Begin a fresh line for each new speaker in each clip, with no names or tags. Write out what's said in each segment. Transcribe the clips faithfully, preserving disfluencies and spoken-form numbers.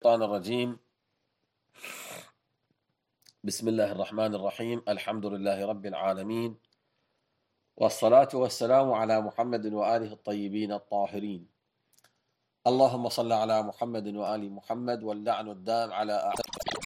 الشيطان الرجيم. بسم الله الرحمن الرحيم. الحمد لله رب العالمين، والصلاة والسلام على محمد وآله الطيبين الطاهرين. اللهم صل على محمد وآل محمد، واللعن الدام على أعدائهم.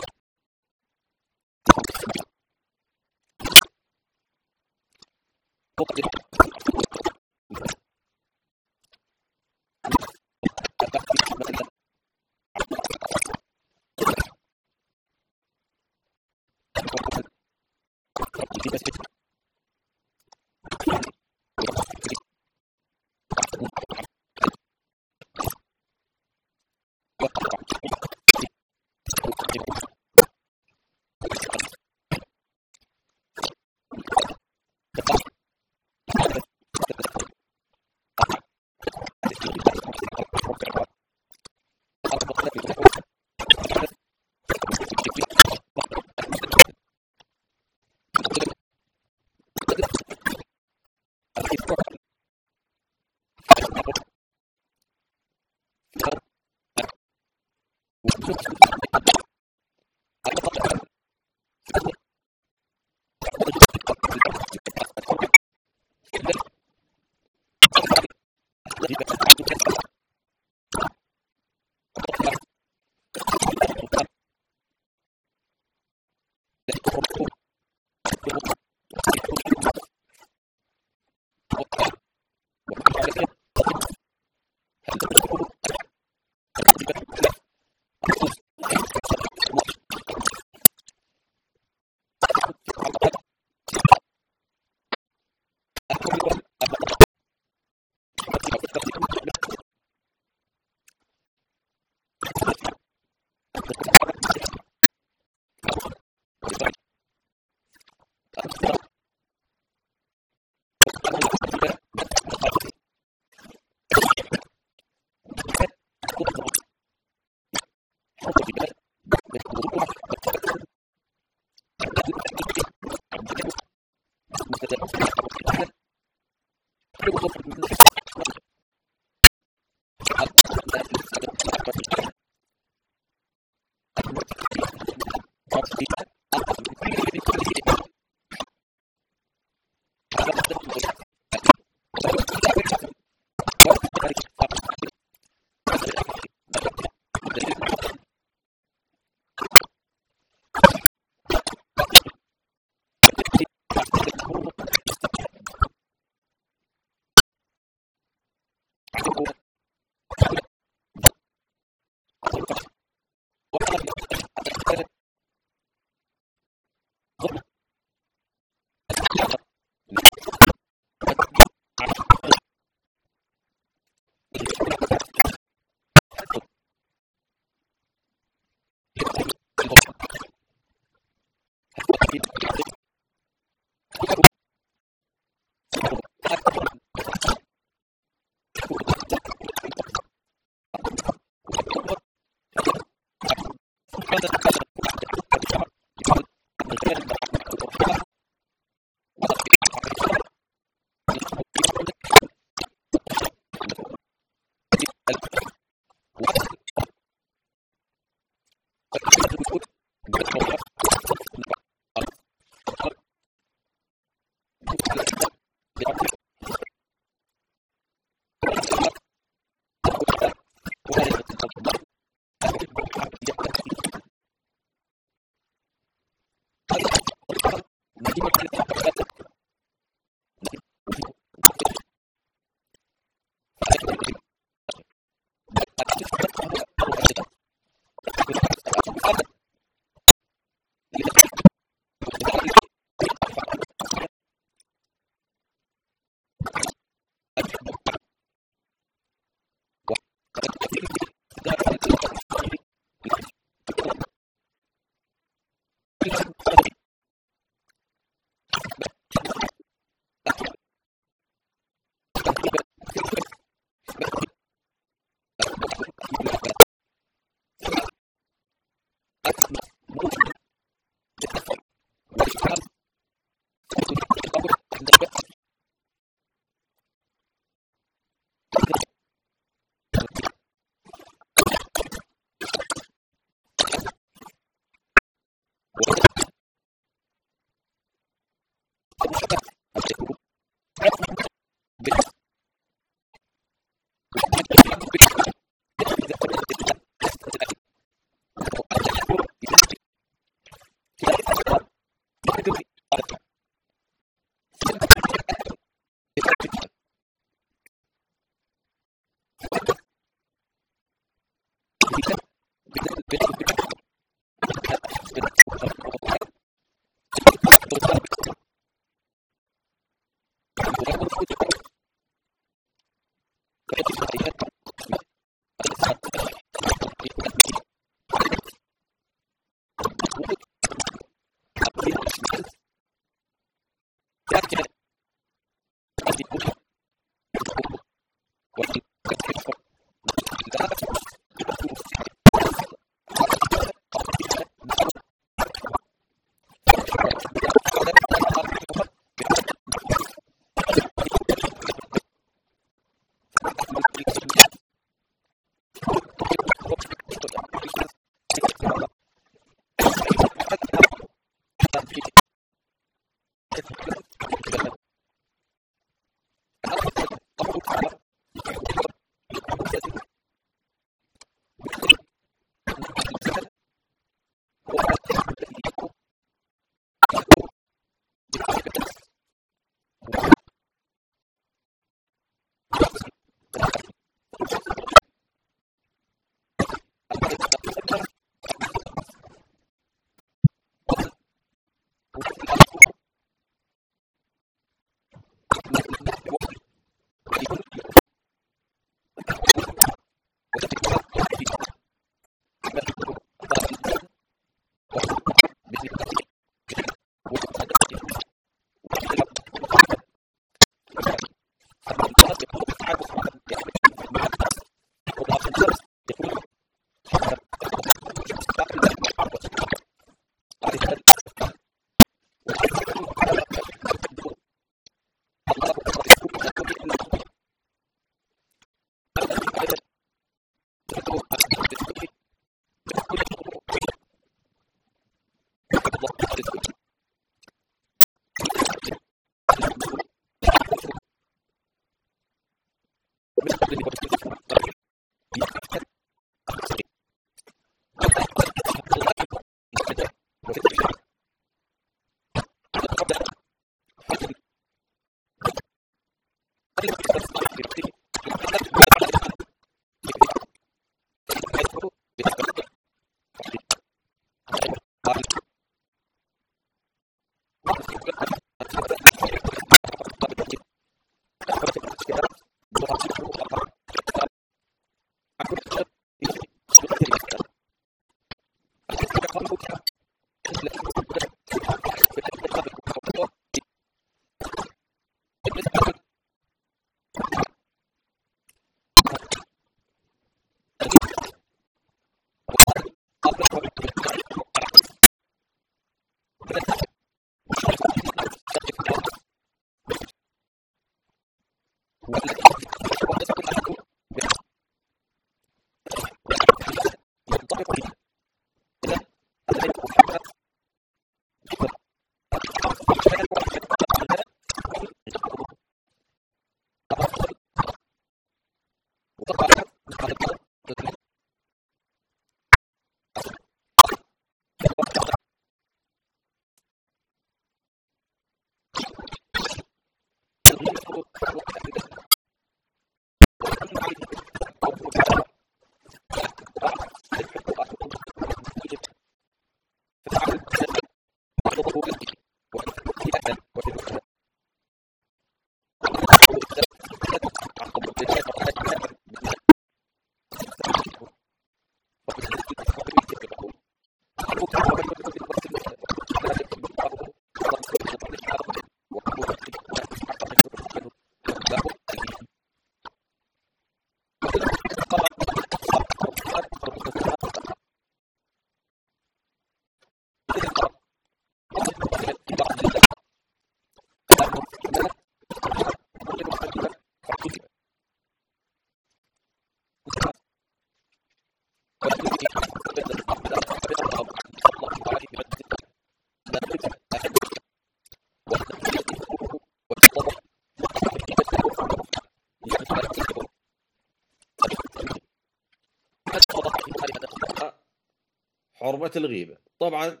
حرمة الغيبة. طبعا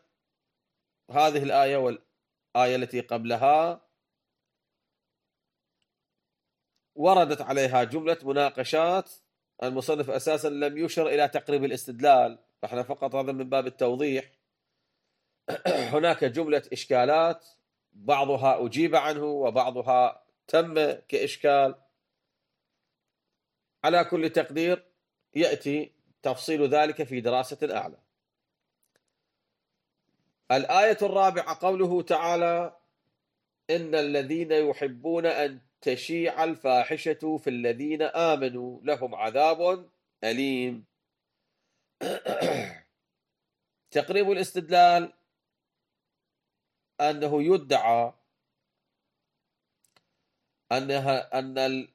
هذه الآية والآية التي قبلها وردت عليها جملة مناقشات. المصنف أساسا لم يشر إلى تقريب الاستدلال احنا فقط هذا من باب التوضيح. هناك جملة إشكالات بعضها أجيب عنه وبعضها تم كإشكال. على كل تقدير يأتي تفصيل ذلك في دراسة أعلى. الآية الرابعة قوله تعالى: إن الذين يحبون أن تشيع الفاحشة في الذين آمنوا لهم عذاب أليم. تقريب الاستدلال أنه يدعى أنها أن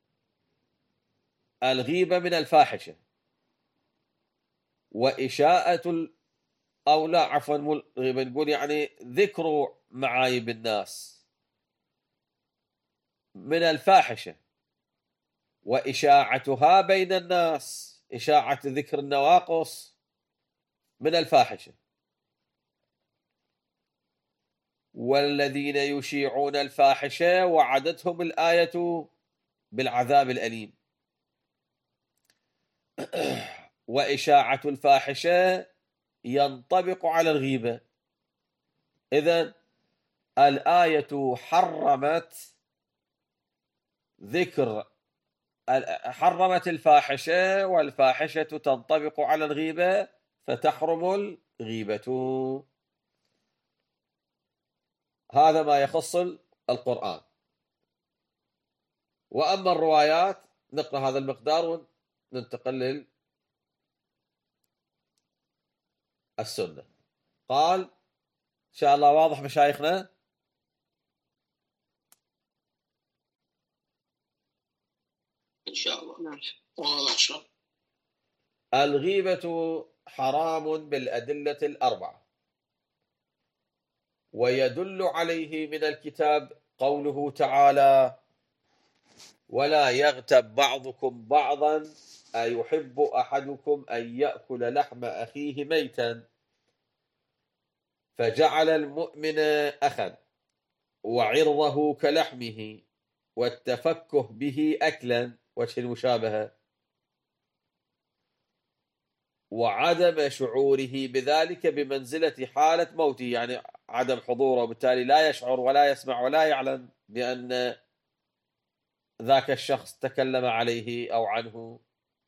الغيبة من الفاحشة، وإشاءة أو لا عفوا نقول يعني ذكر معايب الناس من الفاحشة، وإشاعتها بين الناس، إشاعة ذكر النواقص من الفاحشة. والذين يشيعون الفاحشة وعدتهم الآية بالعذاب الأليم. وإشاعة الفاحشة ينطبق على الغيبة. إذن الآية حرمت ذكر حرمت الفاحشة، والفاحشة تنطبق على الغيبة فتحرم الغيبة. هذا ما يخص القرآن. وأما الروايات نقرأ هذا المقدار وننتقل للسنة. قال إن شاء الله واضح مشايخنا؟
إن شاء الله. نعم واضح.
الغيبة حرام بالأدلة الأربعة، ويدل عليه من الكتاب قوله تعالى: ولا يغتب بعضكم بعضا أيحب أحدكم أن يأكل لحم أخيه ميتا فجعل المؤمن أخا وعرضه كلحمه والتفكه به أكلا، وجه المشابهة، وعدم شعوره بذلك بمنزلة حالة موته، يعني عدم حضوره، وبالتالي لا يشعر ولا يسمع ولا يعلم بأن ذاك الشخص تكلم عليه أو عنه،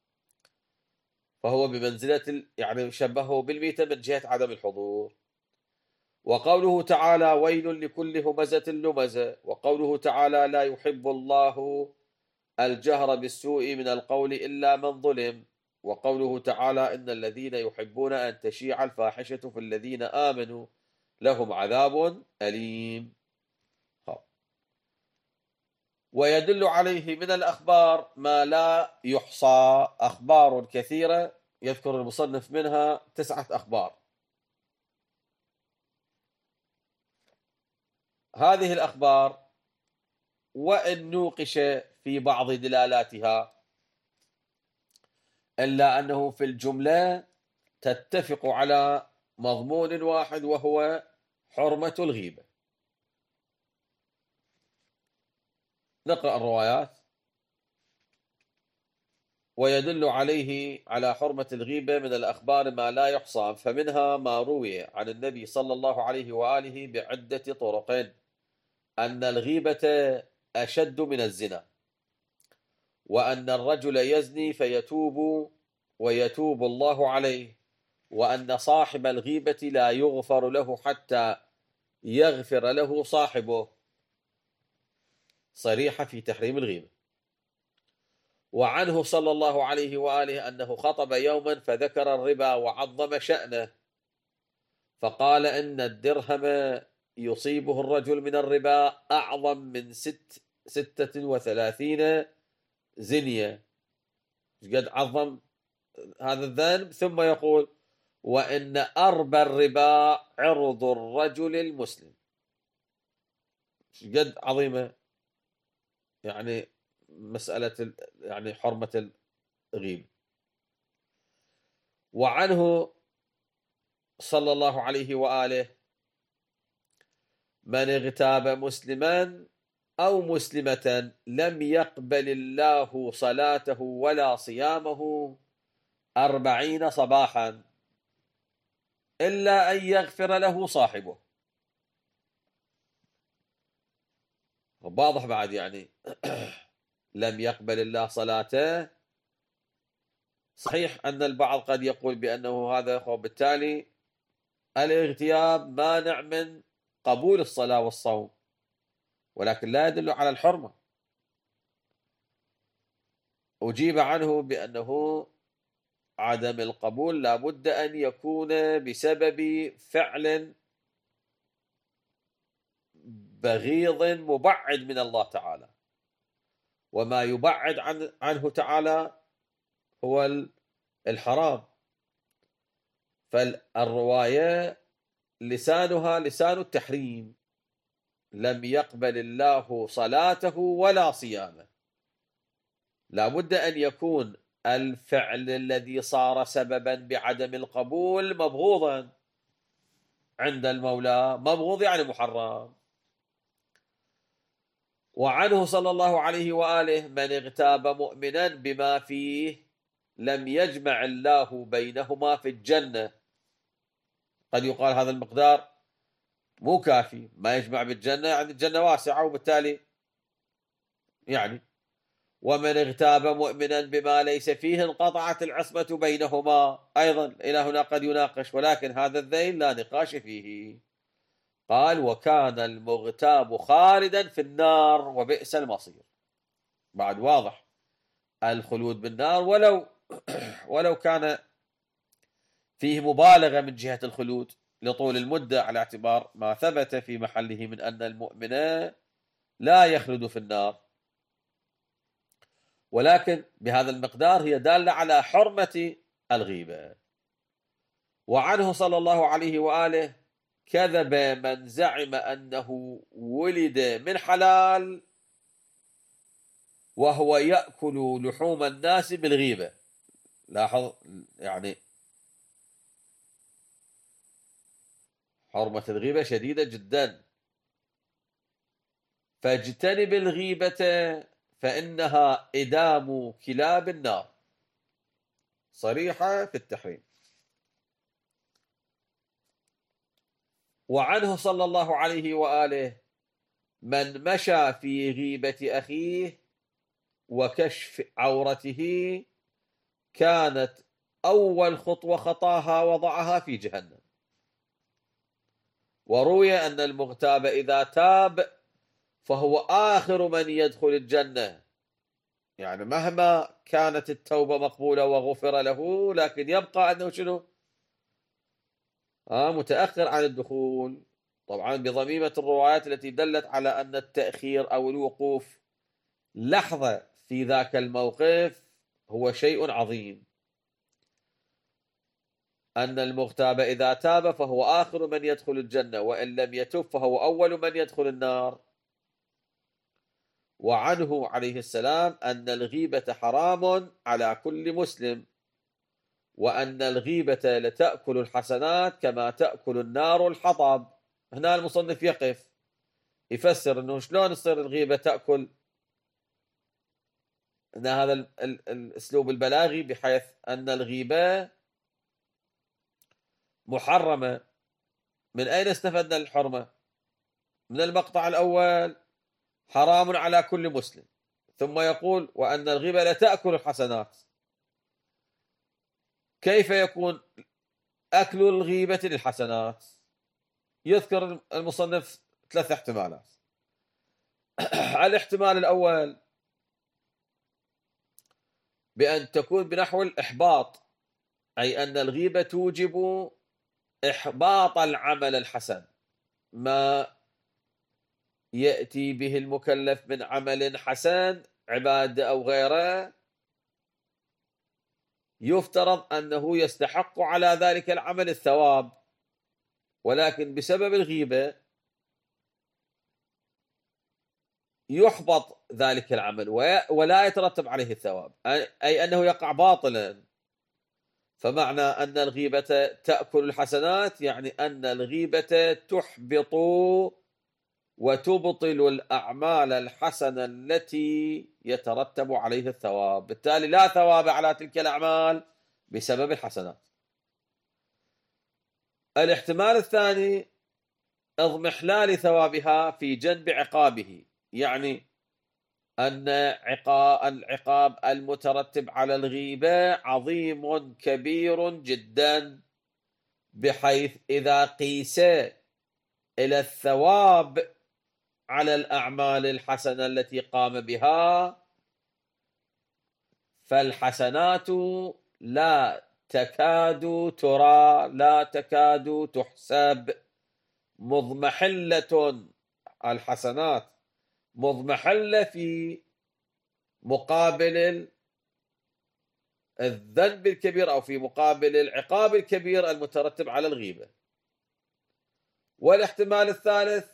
فهو بمنزلة يعني شبهه بالميتة من جهة عدم الحضور. وقوله تعالى: ويل لكل همزة لمزة. وقوله تعالى: لا يحب الله الجهر بالسوء من القول إلا من ظلم. وقوله تعالى: إن الذين يحبون أن تشيع الفاحشة في الذين آمنوا لهم عذاب أليم. ويدل عليه من الأخبار ما لا يحصى، أخبار كثيرة يذكر المصنف منها تسعة أخبار. هذه الأخبار وإن نوقش في بعض دلالاتها إلا أنه في الجملة تتفق على مضمون واحد، وهو حرمة الغيبة. نقرأ الروايات. ويدل عليه على حرمة الغيبة من الأخبار ما لا يحصى، فمنها ما روي عن النبي صلى الله عليه وآله بعدة طرق أن الغيبة أشد من الزنا، وأن الرجل يزني فيتوب ويتوب الله عليه، وأن صاحب الغيبة لا يغفر له حتى يغفر له صاحبه، صريحة في تحريم الغيبة. وعنه صلى الله عليه وآله أنه خطب يوما فذكر الربا وعظم شأنه، فقال إن الدرهم يصيبه الرجل من الربا أعظم من ست ستة وثلاثين زنية، قد عظم هذا الذنب. ثم يقول: وإن أربى الربا عرض الرجل المسلم، قد عظيمة يعني مسألة يعني حرمة الغيبة. وعنه صلى الله عليه وآله: من اغتاب مسلما أو مسلمة لم يقبل الله صلاته ولا صيامه أربعين صباحا إلا أن يغفر له صاحبه. واضح بعد يعني لم يقبل الله صلاته. صحيح أن البعض قد يقول بأنه هذا وبالتالي الاغتياب مانع من قبول الصلاة والصوم، ولكن لا يدل على الحرمة. أجيب عنه بأنه عدم القبول لا بد أن يكون بسبب فعل بغيض مبعد من الله تعالى، وما يبعد عن عنه تعالى هو الحرام. فالرواية لسانها لسان التحريم، لم يقبل الله صلاته ولا صيامه. لا بد أن يكون الفعل الذي صار سببا بعدم القبول مبغوضا عند المولى. مبغوض يعني محرم. وعنه صلى الله عليه وآله من اغتاب مؤمنا بما فيه لم يجمع الله بينهما في الجنة. قد يقال هذا المقدار مو كافي، ما يجمع بالجنة يعني الجنة واسعة، وبالتالي يعني ومن اغتاب مؤمنا بما ليس فيه انقطعت العصمة بينهما. أيضا إلى هنا قد يناقش، ولكن هذا الذيل لا نقاش فيه. قال وكان المغتاب خالدا في النار وبئس المصير. بعد واضح الخلود بالنار، ولو ولو كان فيه مبالغة من جهة الخلود لطول المدة، على اعتبار ما ثبت في محله من أن المؤمن لا يخلد في النار، ولكن بهذا المقدار هي دالة على حرمة الغيبة. وعنه صلى الله عليه وآله كذب من زعم أنه ولد من حلال وهو يأكل لحوم الناس بالغيبة. لاحظ يعني حرمة الغيبة شديدة جدا. فاجتنب الغيبة فإنها إدام كلاب النار، صريحة في التحريم. وعنه صلى الله عليه وآله من مشى في غيبة أخيه وكشف عورته كانت أول خطوة خطاها وضعها في جهنم. وروي أن المغتاب إذا تاب فهو آخر من يدخل الجنة، يعني مهما كانت التوبة مقبولة وغفر له، لكن يبقى أنه شنو؟ آه متأخر عن الدخول. طبعا بضميمة الروايات التي دلت على أن التأخير أو الوقوف لحظة في ذاك الموقف هو شيء عظيم. أن المغتاب إذا تاب فهو آخر من يدخل الجنة، وإن لم يتب فهو أول من يدخل النار. وعنه عليه السلام أن الغيبة حرام على كل مسلم، وأن الغيبة لتأكل الحسنات كما تأكل النار الحطب. هنا المصنف يقف يفسر أنه شلون تصير الغيبة تأكل، أن هذا الأسلوب البلاغي بحيث أن الغيبة محرمة. من أين استفدنا الحرمة؟ من المقطع الأول حرام على كل مسلم، ثم يقول وأن الغيبة لا تأكل الحسنات. كيف يكون أكل الغيبة للحسنات؟ يذكر المصنف ثلاث احتمالات. الاحتمال الأول بأن تكون بنحو الإحباط، أي أن الغيبة توجب إحباط العمل الحسن، ما يأتي به المكلف من عمل حسن عبادة أو غيره يفترض أنه يستحق على ذلك العمل الثواب، ولكن بسبب الغيبة يحبط ذلك العمل ولا يترتب عليه الثواب، أي أنه يقع باطلا. فمعنى أن الغيبة تأكل الحسنات يعني أن الغيبة تحبط وتبطل الأعمال الحسنة التي يترتب عليه الثواب، بالتالي لا ثواب على تلك الأعمال بسبب الحسنات. الاحتمال الثاني اضمحلال ثوابها في جنب عقابه، يعني أن العقاب المترتب على الغيبة عظيم كبير جدا، بحيث إذا قيس إلى الثواب على الأعمال الحسنة التي قام بها، فالحسنات لا تكاد ترى، لا تكاد تحسب، مضمحلة، الحسنات مضمحلة في مقابل الذنب الكبير أو في مقابل العقاب الكبير المترتب على الغيبة. والاحتمال الثالث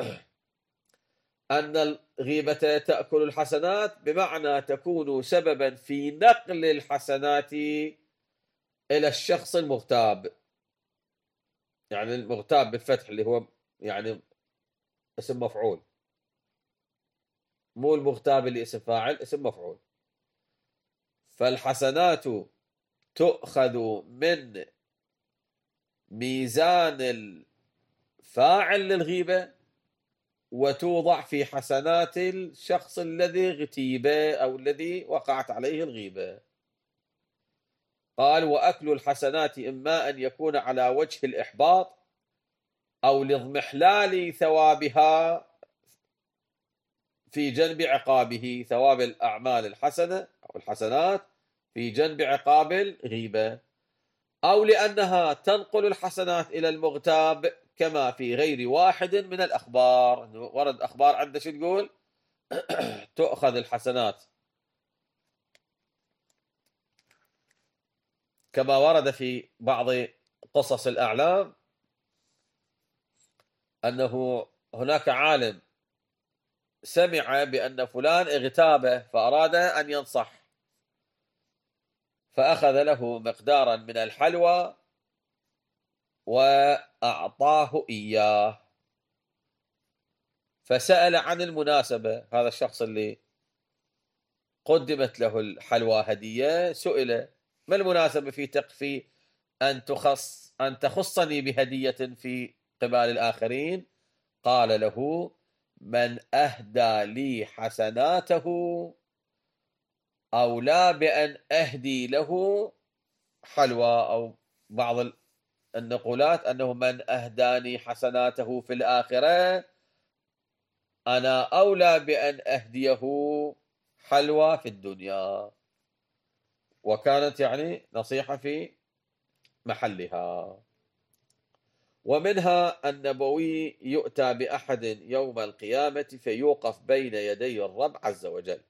أن الغيبة تأكل الحسنات، بمعنى تكون سببا في نقل الحسنات إلى الشخص المغتاب، يعني المغتاب بالفتح اللي هو يعني اسم مفعول، مو المغتاب اللي اسم فاعل، اسم مفعول. فالحسنات تؤخذ من ميزان الفاعل للغيبة وتوضع في حسنات الشخص الذي اغتيب أو الذي وقعت عليه الغيبة. قال: وأكل الحسنات إما أن يكون على وجه الإحباط أو لاضمحلال ثوابها في جنب عقابه، ثواب الأعمال الحسنة أو الحسنات في جنب عقاب الغيبة، أو لأنها تنقل الحسنات إلى المغتاب، كما في غير واحد من الأخبار. ورد أخبار عندنا شو تقول؟ تؤخذ الحسنات كما ورد في بعض قصص الأعلام أنه هناك عالم سمع بأن فلان اغتابه فأراد أن ينصح، فأخذ له مقدارا من الحلوى وأعطاه إياه، فسأل عن المناسبة. هذا الشخص اللي قدمت له الحلوى هدية سئل: ما المناسبة في تقفي أن تخص أن تخصني بهدية في قبال الآخرين؟ قال له: من أهدى لي حسناته أولى بأن أهدي له حلوى. أو بعض النقولات أنه من أهداني حسناته في الآخرة أنا أولى بأن أهديه حلوى في الدنيا. وكانت يعني نصيحة في محلها. ومنها النبوي: يؤتى بأحد يوم القيامة فيوقف بين يدي الرب عز وجل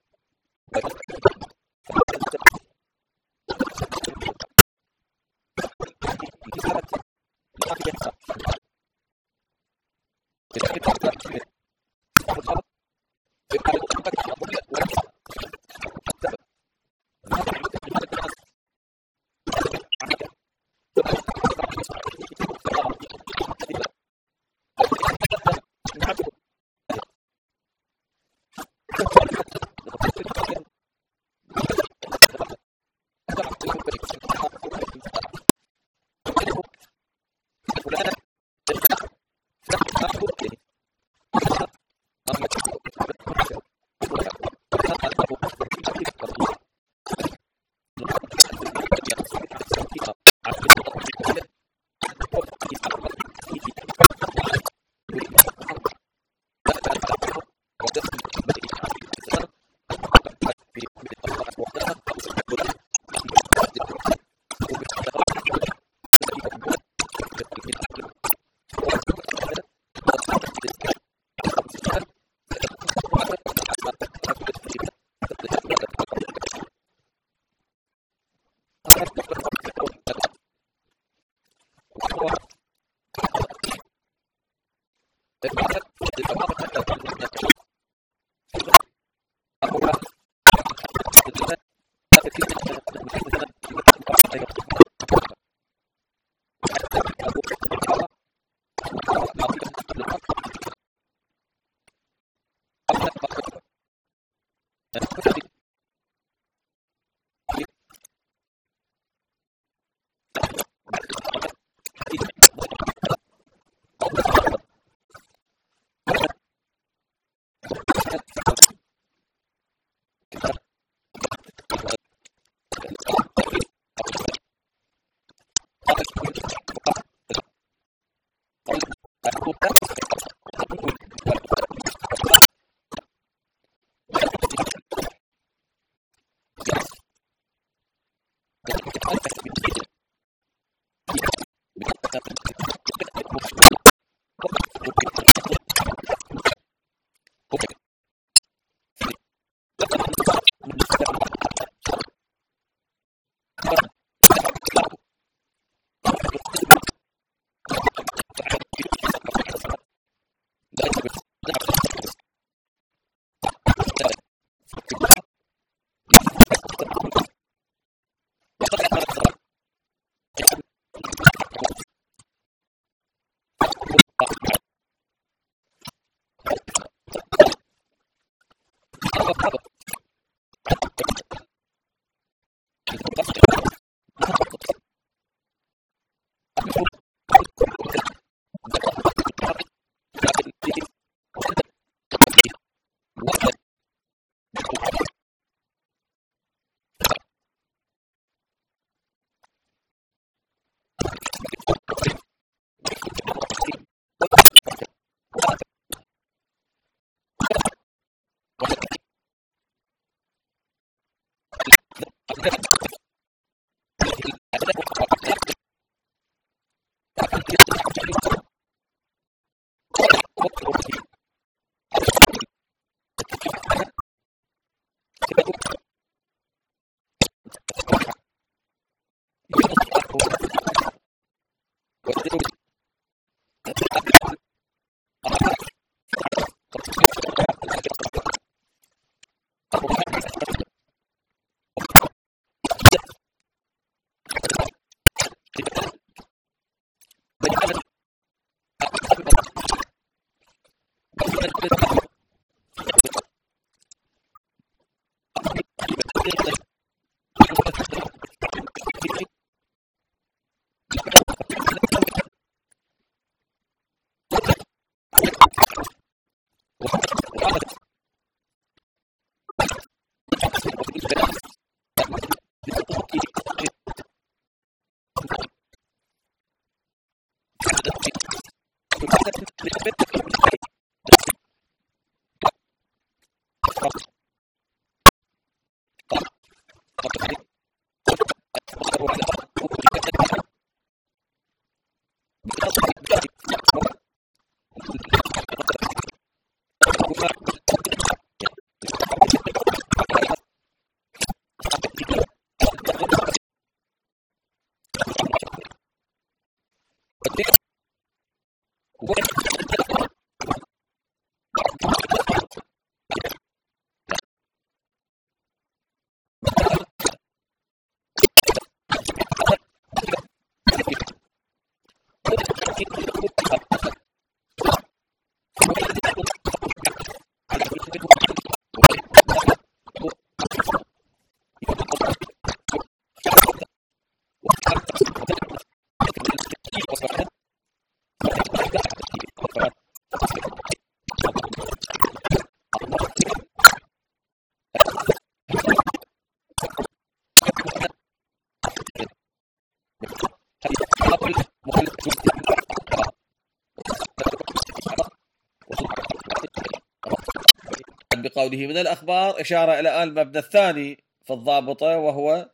بقوله من الأخبار إشارة إلى المبنى الثاني في الضابطة، وهو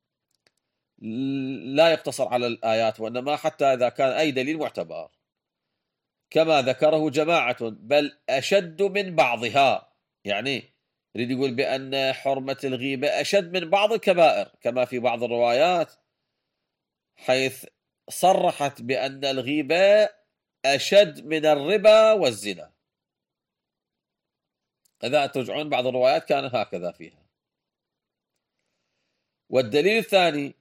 لا يقتصر على الآيات وإنما حتى إذا كان أي دليل معتبر كما ذكره جماعة بل أشد من بعضها، يعني يريد يقول بأن حرمة الغيبة أشد من بعض الكبائر كما في بعض الروايات حيث صرحت بأن الغيبة أشد من الربا والزنا. إذا ترجعون بعض الروايات كان هكذا فيها. والدليل الثاني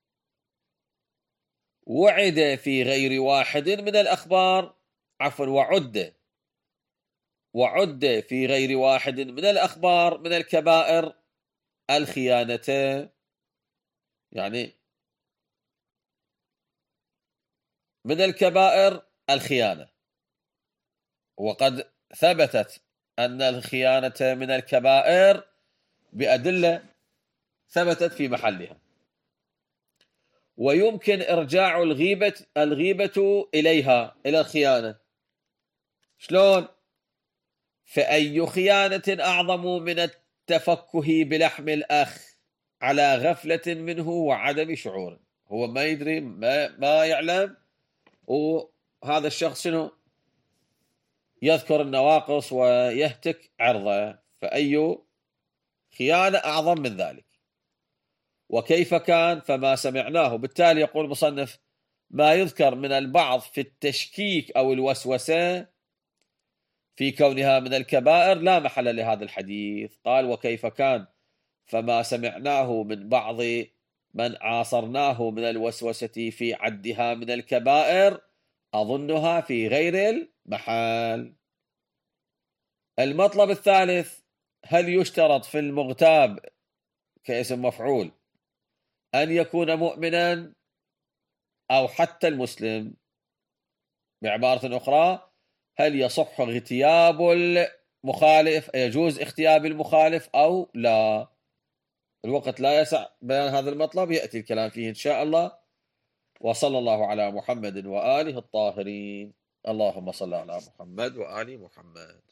وعد في غير واحد من الأخبار عفوا وعد وعد في غير واحد من الأخبار من الكبائر الخيانة، يعني من الكبائر الخيانة، وقد ثبتت أن الخيانة من الكبائر بأدلة ثبتت في محلها، ويمكن إرجاع الغيبة الغيبة إليها إلى الخيانة شلون؟ فأي خيانة أعظم من التفكه بلحم الأخ على غفلة منه وعدم شعور. هو ما يدري، ما, ما يعلم، وهذا الشخص شنو يذكر النواقص ويهتك عرضه، فأي خيانة أعظم من ذلك. وكيف كان فما سمعناه. بالتالي يقول المصنف ما يذكر من البعض في التشكيك أو الوسوسة في كونها من الكبائر لا محل لهذا الحديث. قال وكيف كان فما سمعناه من بعض من عاصرناه من الوسوسة في عدها من الكبائر أظنها في غير المحال. المطلب الثالث هل يشترط في المغتاب كاسم مفعول أن يكون مؤمنا أو حتى المسلم؟ بعبارة أخرى هل يصح اغتياب المخالف، يجوز اغتياب المخالف أو لا؟ الوقت لا يسع بيان هذا المطلب، يأتي الكلام فيه إن شاء الله. وصلى الله على محمد وآله الطاهرين. اللهم صل على محمد وآل محمد.